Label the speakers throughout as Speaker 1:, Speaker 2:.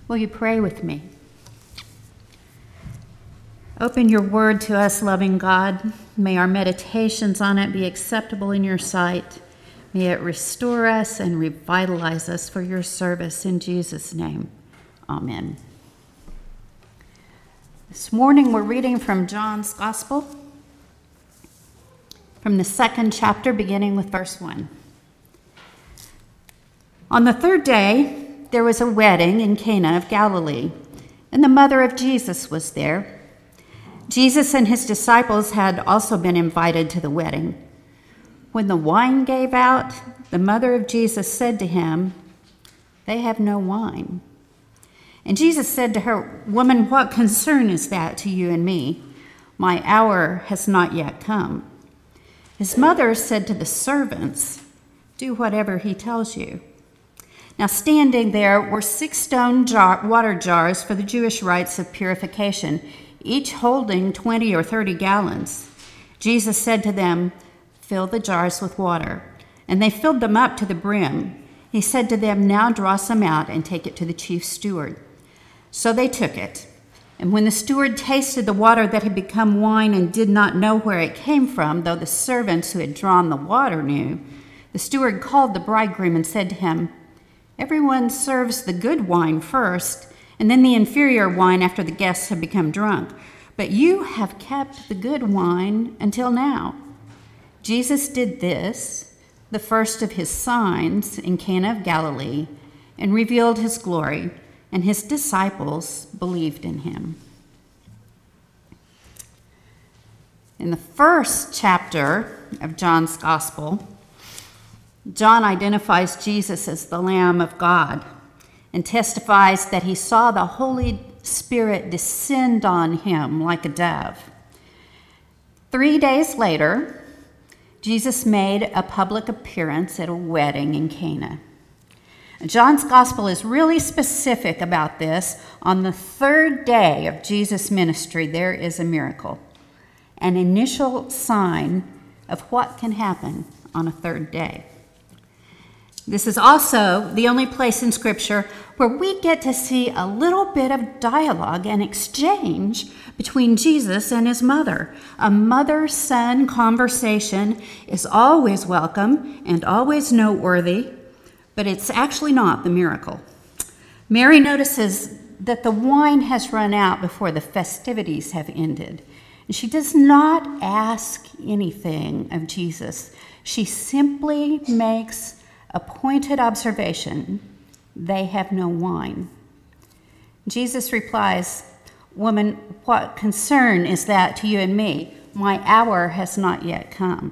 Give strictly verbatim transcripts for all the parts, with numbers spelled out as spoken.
Speaker 1: Will you pray with me? Open your word to us, loving God. May our meditations on it be acceptable in your sight. May it restore us and revitalize us for your service. In Jesus' name, amen. This morning we're reading from John's Gospel, from the second chapter, beginning with verse one. On the third day, there was a wedding in Cana of Galilee, and the mother of Jesus was there. Jesus and his disciples had also been invited to the wedding. When the wine gave out, the mother of Jesus said to him, "They have no wine." And Jesus said to her, "Woman, what concern is that to you and me? My hour has not yet come." His mother said to the servants, "Do whatever he tells you." Now standing there were six stone jar- water jars for the Jewish rites of purification, each holding twenty or thirty gallons. Jesus said to them, "Fill the jars with water." And they filled them up to the brim. He said to them, "Now draw some out and take it to the chief steward." So they took it. And when the steward tasted the water that had become wine and did not know where it came from, though the servants who had drawn the water knew, the steward called the bridegroom and said to him, "Everyone serves the good wine first, and then the inferior wine after the guests have become drunk. But you have kept the good wine until now." Jesus did this, the first of his signs in Cana of Galilee, and revealed his glory, and his disciples believed in him. In the first chapter of John's Gospel, John identifies Jesus as the Lamb of God and testifies that he saw the Holy Spirit descend on him like a dove. Three days later, Jesus made a public appearance at a wedding in Cana. John's Gospel is really specific about this. On the third day of Jesus' ministry, there is a miracle, an initial sign of what can happen on a third day. This is also the only place in Scripture where we get to see a little bit of dialogue and exchange between Jesus and his mother. A mother-son conversation is always welcome and always noteworthy, but it's actually not the miracle. Mary notices that the wine has run out before the festivities have ended. And she does not ask anything of Jesus. She simply makes a pointed observation: they have no wine. Jesus replies, "Woman, what concern is that to you and me? My hour has not yet come."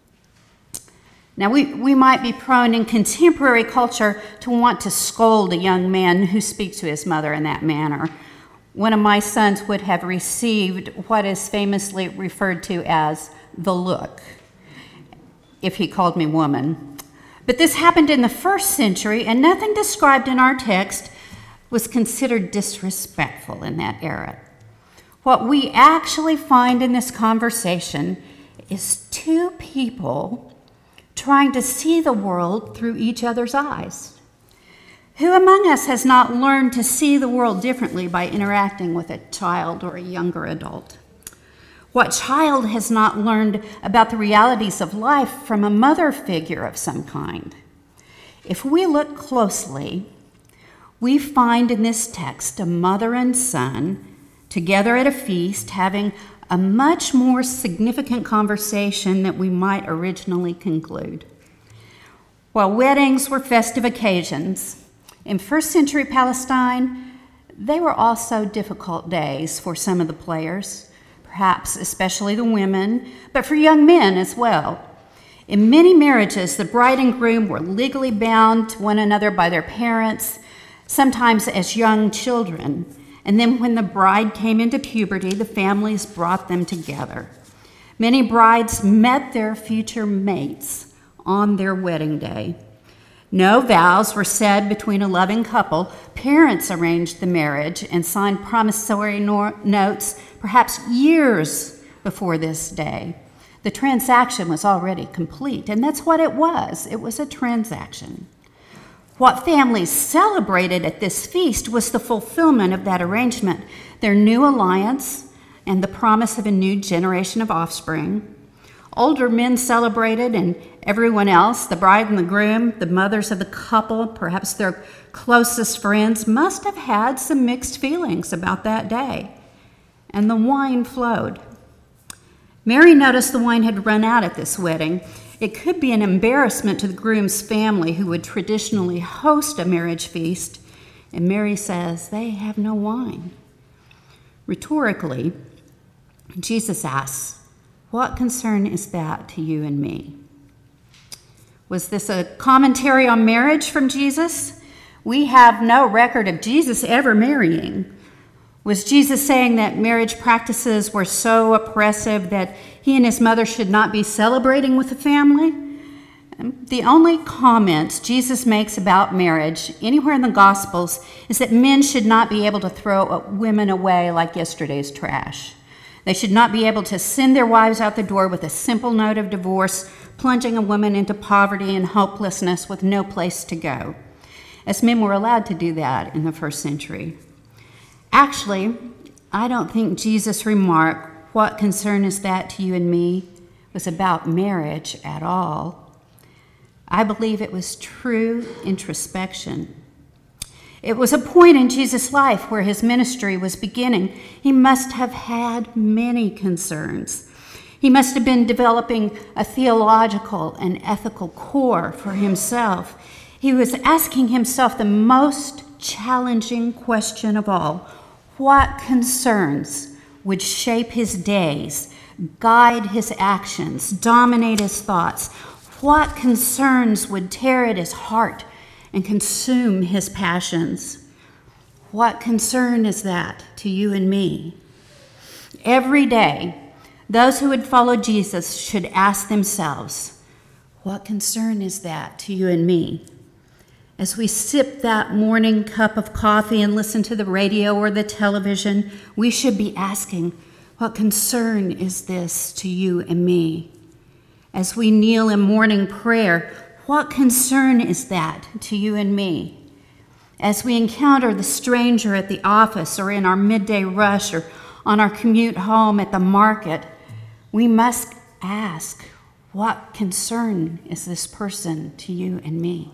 Speaker 1: Now, we, we might be prone in contemporary culture to want to scold a young man who speaks to his mother in that manner. One of my sons would have received what is famously referred to as the look if he called me woman. But this happened in the first century, and nothing described in our text was considered disrespectful in that era. What we actually find in this conversation is two people trying to see the world through each other's eyes. Who among us has not learned to see the world differently by interacting with a child or a younger adult? What child has not learned about the realities of life from a mother figure of some kind? If we look closely, we find in this text a mother and son together at a feast having a much more significant conversation than we might originally conclude. While weddings were festive occasions, in first century Palestine, they were also difficult days for some of the players, perhaps especially the women, but for young men as well. In many marriages, the bride and groom were legally bound to one another by their parents, sometimes as young children. And then when the bride came into puberty, the families brought them together. Many brides met their future mates on their wedding day. No vows were said between a loving couple. Parents arranged the marriage and signed promissory no- notes perhaps years before this day. The transaction was already complete, and that's what it was. It was a transaction. What families celebrated at this feast was the fulfillment of that arrangement, their new alliance and the promise of a new generation of offspring. Older men celebrated, and everyone else, the bride and the groom, the mothers of the couple, perhaps their closest friends, must have had some mixed feelings about that day. And the wine flowed. Mary noticed the wine had run out at this wedding. It could be an embarrassment to the groom's family, who would traditionally host a marriage feast. And Mary says, they have no wine. Rhetorically, Jesus asks, what concern is that to you and me? Was this a commentary on marriage from Jesus? We have no record of Jesus ever marrying. Was Jesus saying that marriage practices were so oppressive that he and his mother should not be celebrating with the family? The only comments Jesus makes about marriage anywhere in the Gospels is that men should not be able to throw women away like yesterday's trash. They should not be able to send their wives out the door with a simple note of divorce, plunging a woman into poverty and hopelessness with no place to go, as men were allowed to do that in the first century. Actually, I don't think Jesus' remark, what concern is that to you and me, was about marriage at all. I believe it was true introspection. It was a point in Jesus' life where his ministry was beginning. He must have had many concerns. He must have been developing a theological and ethical core for himself. He was asking himself the most challenging question of all. What concerns would shape his days, guide his actions, dominate his thoughts? What concerns would tear at his heart and consume his passions? What concern is that to you and me? Every day, those who would follow Jesus should ask themselves, what concern is that to you and me? As we sip that morning cup of coffee and listen to the radio or the television, we should be asking, what concern is this to you and me? As we kneel in morning prayer, what concern is that to you and me? As we encounter the stranger at the office or in our midday rush or on our commute home at the market, we must ask, what concern is this person to you and me?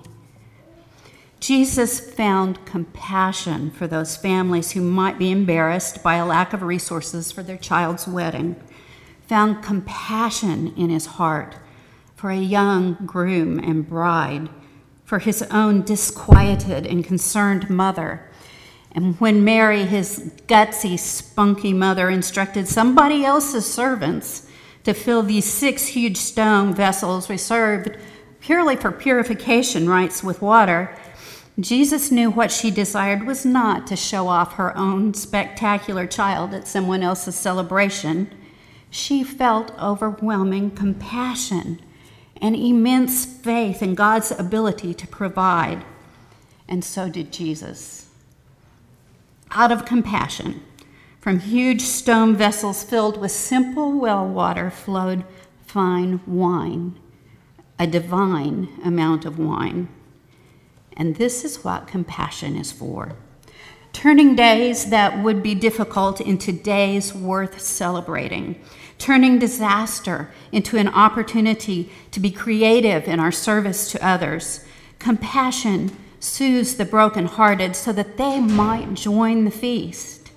Speaker 1: Jesus found compassion for those families who might be embarrassed by a lack of resources for their child's wedding, found compassion in his heart for a young groom and bride, for his own disquieted and concerned mother. And when Mary, his gutsy, spunky mother, instructed somebody else's servants to fill these six huge stone vessels reserved purely for purification rites with water, Jesus knew what she desired was not to show off her own spectacular child at someone else's celebration. She felt overwhelming compassion and immense faith in God's ability to provide. And so did Jesus. Out of compassion, from huge stone vessels filled with simple well water flowed fine wine, a divine amount of wine. And this is what compassion is for. Turning days that would be difficult into days worth celebrating. Turning disaster into an opportunity to be creative in our service to others. Compassion soothes the brokenhearted so that they might join the feast.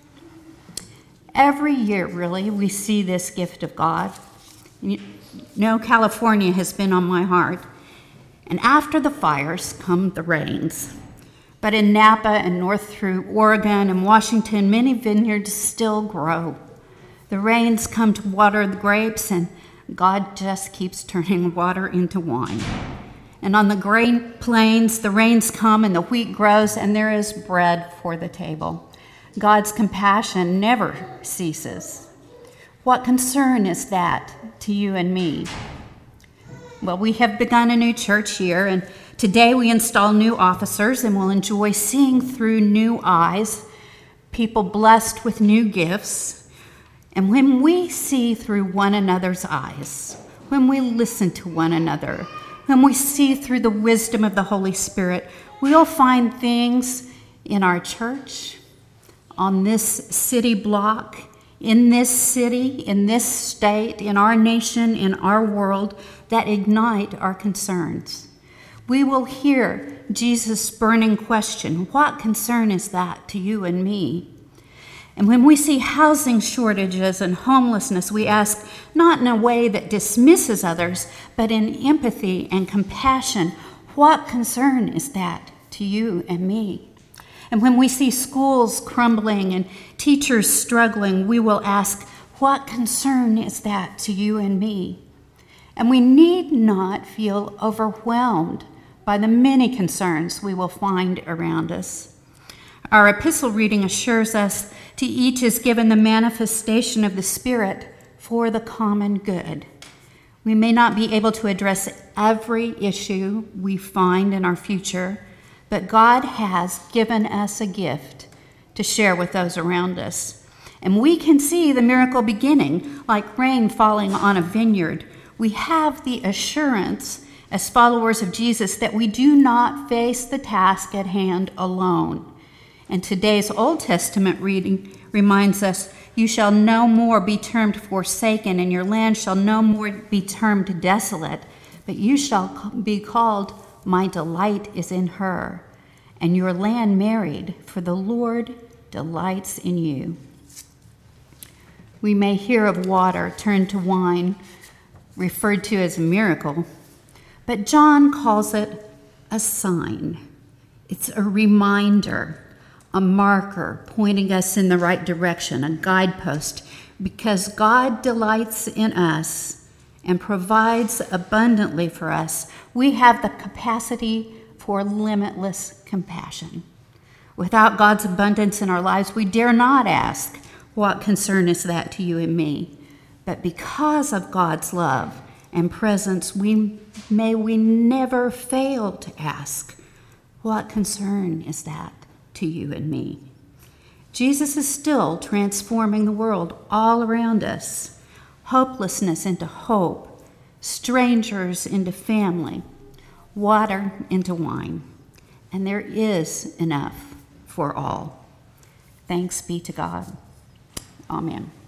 Speaker 1: Every year, really, we see this gift of God. You know, California has been on my heart. And after the fires come the rains. But in Napa and north through Oregon and Washington, many vineyards still grow. The rains come to water the grapes, and God just keeps turning water into wine. And on the grain plains, the rains come and the wheat grows, and there is bread for the table. God's compassion never ceases. What concern is that to you and me? Well, we have begun a new church year, and today we install new officers and will enjoy seeing through new eyes, people blessed with new gifts. And when we see through one another's eyes, when we listen to one another, when we see through the wisdom of the Holy Spirit, We'll find things in our church, on this city block, in this city, in this state, in our nation, in our world, that ignite our concerns. We will hear Jesus' burning question, what concern is that to you and me? And when we see housing shortages and homelessness, we ask not in a way that dismisses others, but in empathy and compassion, what concern is that to you and me? And when we see schools crumbling and teachers struggling, we will ask, what concern is that to you and me? And we need not feel overwhelmed by the many concerns we will find around us. Our epistle reading assures us to each is given the manifestation of the Spirit for the common good. We may not be able to address every issue we find in our future, but God has given us a gift to share with those around us. And we can see the miracle beginning, like rain falling on a vineyard. We have the assurance as followers of Jesus that we do not face the task at hand alone. And today's Old Testament reading reminds us, you shall no more be termed forsaken, and your land shall no more be termed desolate, but you shall be called, my delight is in her, and your land married, for the Lord delights in you. We may hear of water turned to wine, referred to as a miracle, but John calls it a sign. It's a reminder, a marker pointing us in the right direction, a guidepost, because God delights in us and provides abundantly for us. We have the capacity for limitless compassion. Without God's abundance in our lives, we dare not ask, what concern is that to you and me? But because of God's love and presence, we may we never fail to ask, what concern is that to you and me? Jesus is still transforming the world all around us, hopelessness into hope, strangers into family, water into wine, and there is enough for all. Thanks be to God. Amen.